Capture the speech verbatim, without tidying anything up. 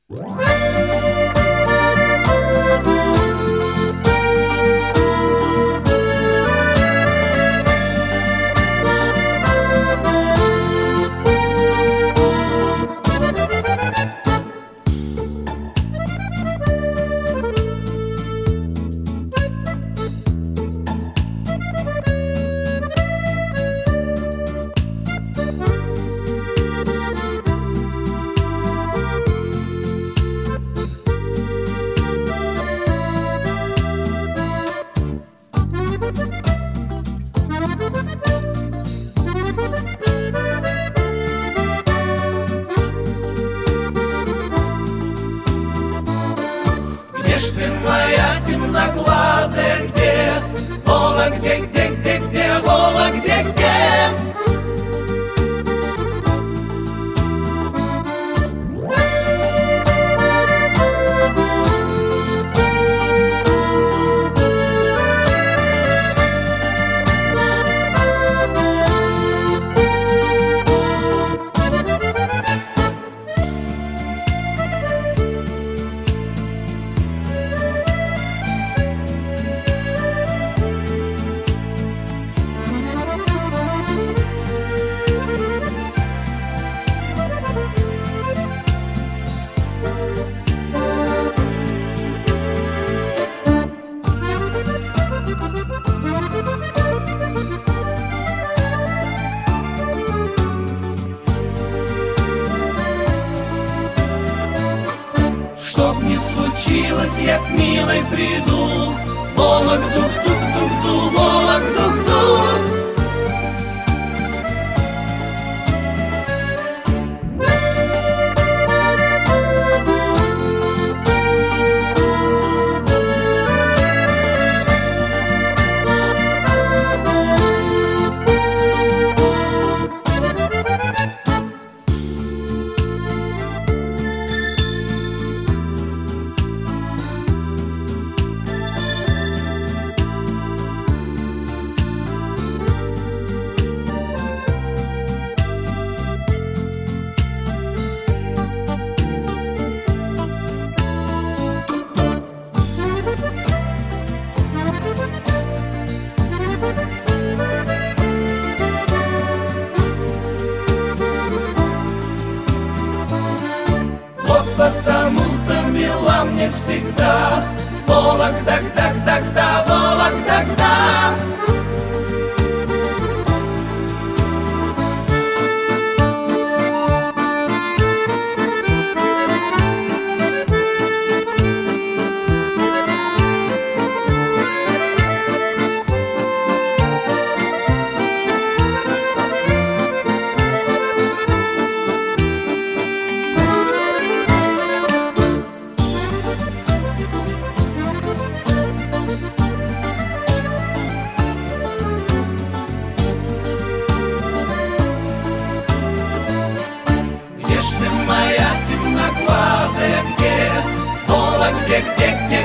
Где ж ты, моя темноглазая, где? Вола, где, где, где, где, Вола, где, где? Чтоб не случилось, я к милой приду. Волок, дух, дух, дух, дух, волок, дух, дух. Потому-то мила мне всегда Волок, так, так, так, да, Волок, так, да. Моя темноглазая, где? Волок, где, где, где?